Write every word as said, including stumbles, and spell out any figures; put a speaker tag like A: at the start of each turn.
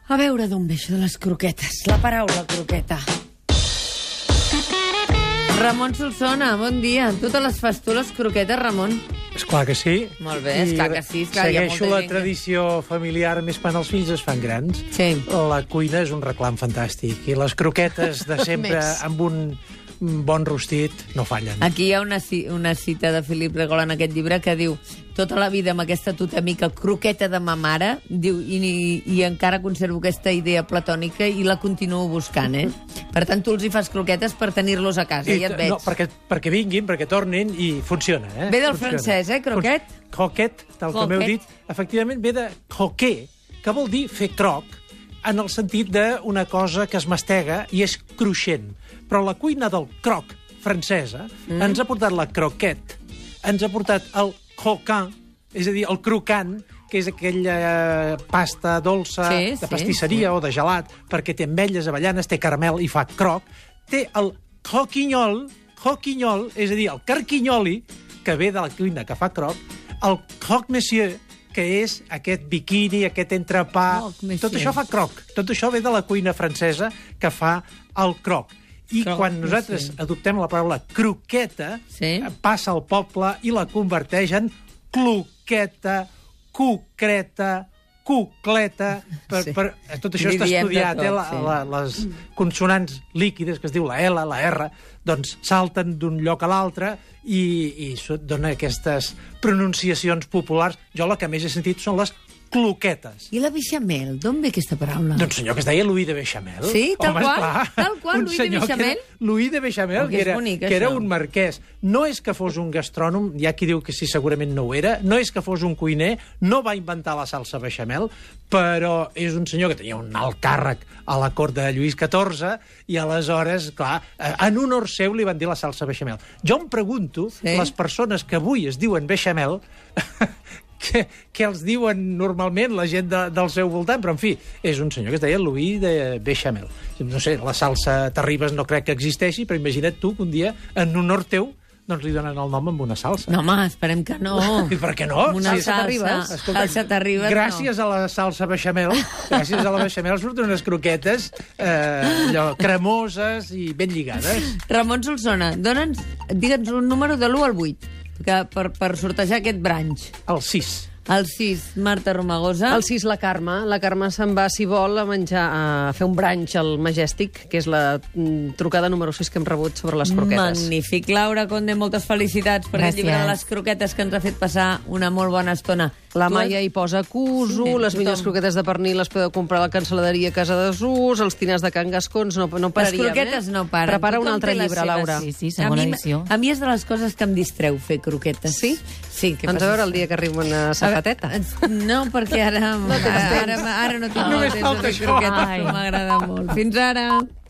A: A veure d'on ve això de les croquetes. La paraula croqueta. Ramon Solsona, bon dia. Tu te les fas tu, les croquetes, Ramon?
B: Esclar que sí.
A: Molt bé, esclar que sí. Esclar,
B: segueixo la
A: gent...
B: tradició familiar, més quan els fills es fan grans.
A: Sí.
B: La cuina és un reclam fantàstic. I les croquetes de sempre amb un bon rostit no fallen.
A: Aquí hi ha una, una cita de Philip Regola en aquest llibre que diu: tota la vida amb aquesta totèmica croqueta de ma mare, diu, i, i, i encara conservo aquesta idea platònica i la continuo buscant, eh? Per tant, tu els hi fas croquetes per tenir-los a casa, I, ja et veig.
B: No, perquè, perquè vinguin, perquè tornin i funciona, eh?
A: Ve del
B: funciona.
A: francès, eh, croquet?
B: Croquet, tal com heu dit, efectivament ve de croquer, que vol dir fer croc, en el sentit d'una cosa que es mastega i és cruixent. Però la cuina del croc francesa mm. ens ha portat la croquette, ens ha portat el croquant, és a dir, el crocant, que és aquella pasta dolça
A: sí,
B: de
A: sí,
B: pastisseria sí. o de gelat, perquè té ametlles, avellanes, té caramel i fa croc. Té el croquignol, croquignol, és a dir, el carquinyoli, que ve de la cuina que fa croc, el croque monsieur, que és aquest biquini, aquest entrepà... Oh, tot això fa croc. Tot això ve de la cuina francesa que fa el croc. I croc, quan nosaltres sí. adoptem la paraula croqueta, sí. passa al poble i la converteix en cloqueta, cucreta, cucleta... Per, sí. per, tot això està estudiat, tot, eh? La, sí. la, les consonants líquides, que es diu la L, la R, doncs salten d'un lloc a l'altre i, i dona aquestes pronunciacions populars. Jo la que més he sentit són les cloquetes.
A: I la bechamel? D'on ve aquesta paraula?
B: Doncs senyor que es deia Louis de Bechamel.
A: Sí, tal
B: Home,
A: qual?
B: Esclar,
A: Tal qual, Louis de Bechamel?
B: Louis de Bechamel, que, era,
A: bonic,
B: que era un marquès. No és que fos un gastrònom, hi ha qui diu que sí, segurament no ho era, no és que fos un cuiner, no va inventar la salsa bechamel, però és un senyor que tenia un alt càrrec a la cort de Lluís catorze i aleshores, clar, en honor seu li van dir la salsa bechamel. Jo em pregunto, sí? les persones que avui es diuen bechamel... que, que els diuen normalment la gent de, del seu voltant, però, en fi, és un senyor que es deia Louis de Bechamel. No sé, la salsa Terribas no crec que existeixi, però imagina't tu que un dia, en honor teu, doncs li donen el nom amb una salsa.
A: No, home, esperem que no.
B: I per què no?
A: Una
B: sí,
A: salsa, salsa Terribas,
B: gràcies no. a la salsa bechamel, gràcies a la bechamel surten unes croquetes eh, allò, cremoses i ben lligades.
A: Ramon Solsona, dona'ns, digue'ns un número de l'u al vuit, que per, per sortejar aquest branch.
B: El sis.
A: El sis, Marta Romagosa.
C: El sis, la Carme. La Carme se'n va, si vol, a menjar, a fer un brunch al Majestic, que és la trucada número sis que hem rebut sobre les croquetes.
A: Magnífic. Laura Conde, moltes felicitats per aquest llibre de les croquetes que ens ha fet passar una molt bona estona.
C: La Maia hi posa cuso, sí, les millors croquetes de pernil les podeu comprar a la cancel·laderia Casa Desús, els tinars de Can Gascons, no, no pararíem,
A: les croquetes
C: eh?
A: no paren.
C: Prepara un altre llibre, Laura.
D: Sí, sí, segona edició.
A: A mi és de les coses que em distreu fer croquetes.
C: Sí?
A: Sí.
C: Doncs a veure el dia que arriba una safateta.
A: No, perquè ara, no, ara, ara, ara no tinc
B: Només
A: molt temps de fer croquetes, però m'agrada molt. Fins ara.